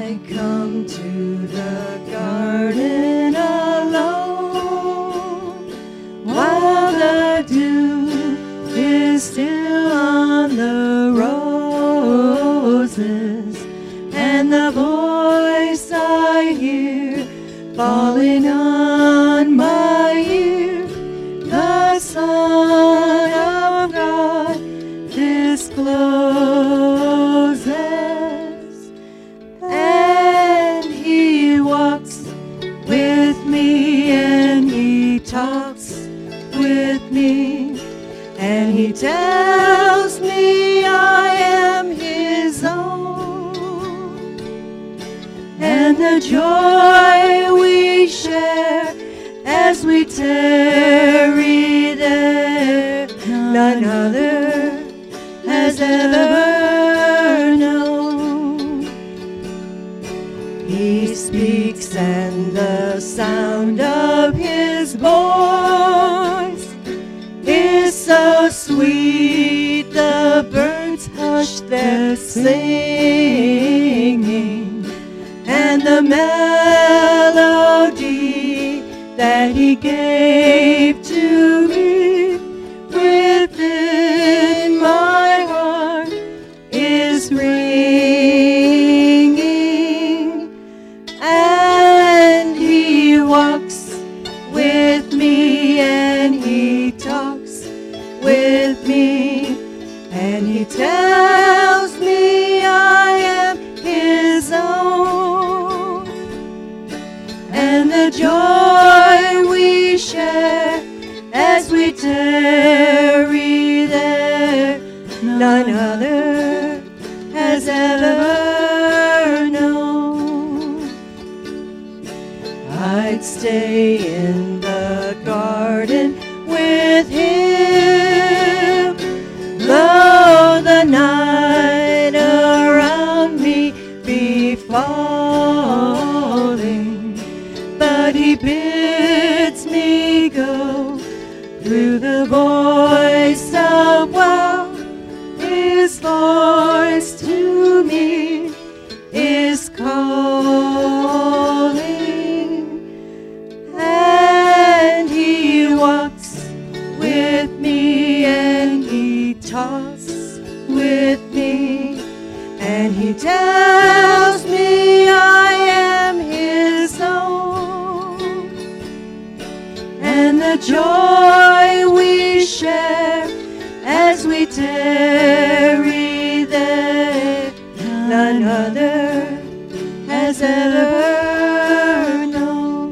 I come to the garden alone, while the dew is still on the roses, and the voice I hear falling on my ear, the Son of God discloses, and he walks with me, and he talks with me, and he tells me I am his own, and the joy we share as we tarry there, none other has ever known. He speaks, and the sound of his voice is so sweet, the birds hush their singing, and the melody that he gave to me within my heart is ringing, and he walks with me, and he talks with me, and he tells me I am his own, and the joy we share as we tarry there, none other has ever known. I'd stay in the garden with him, though the night around me be falling, but he bids me go through the voice of wow. His voice to me is calling, and he walks with me, and he talks with me, and he tells me I am his own, and the joy we share as we tarry there, none other has ever known.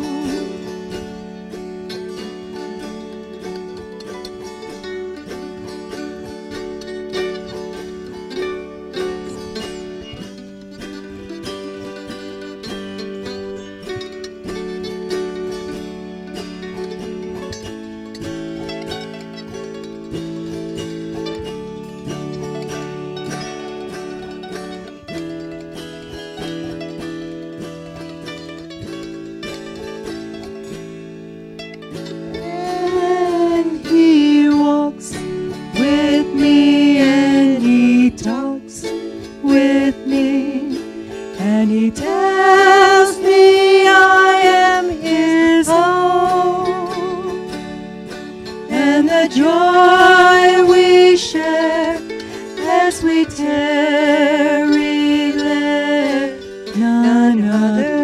With me, and he talks with me, and he tells me I am his own, and the joy we share as we tarry there, none other